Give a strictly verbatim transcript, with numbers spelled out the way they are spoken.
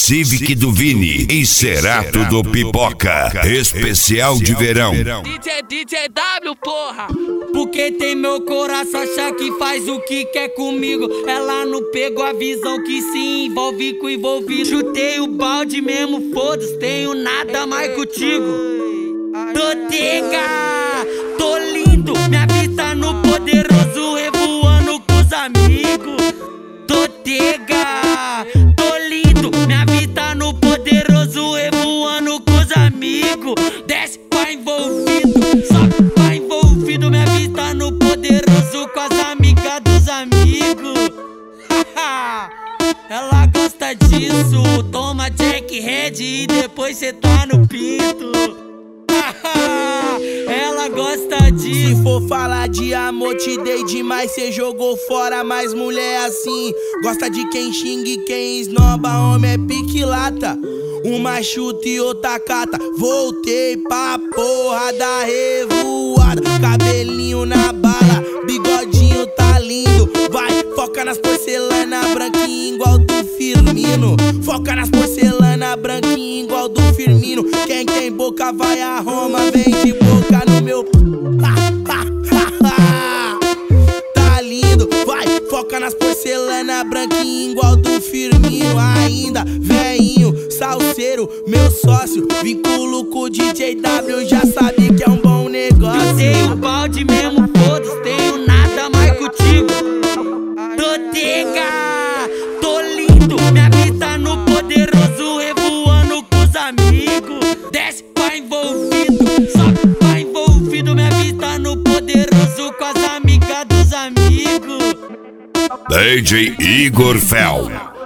Civic do Vini e Cerato do Pipoca. Especial de verão. D J, D J W, porra. Porque tem meu coração, acha que faz o que quer comigo. Ela não pegou a visão que se envolve com envolvido. Chutei o balde mesmo, foda-se, tenho nada mais contigo. Totega, tô lindo, minha vista no poderoso, revoando com os amigos. Totega, tô lindo, minha vista no poderoso, revoando com os amigos. Desce pra envolvido, sobe pra envolvido, minha vista no poderoso, com as amigas dos amigos. Ela gosta disso, toma Jack Red e depois cê tá no pinto. Ela gosta disso. Se for falar de amor, te dei demais, cê jogou fora, mas mulher assim gosta de quem xinga e quem esnoba, homem é pique lata. Uma chuta e outra cata. Voltei pra porra da revoada, cabelinho na bala, bigodinho tá lindo. Vai, foca nas porcelana branquinha igual do Firmino. Foca nas porcelana branquinha igual do Firmino. Quem tem boca vai a Roma, vem de boca no meu. Tá lindo, vai, foca nas porcelana branquinha igual do Firmino. Ainda, veinho, salseiro, meu sócio, vínculo com o D J W, já sabe que é um bom negócio. Tenho balde mesmo, foda-se, tenho nada mais contigo. Totega, tô lindo, minha vista no poderoso, revoando com os amigos. Desce pra envolvido, sobe pra envolvido, minha vista no poderoso, com as amigas dos amigos. D J Igor Fel.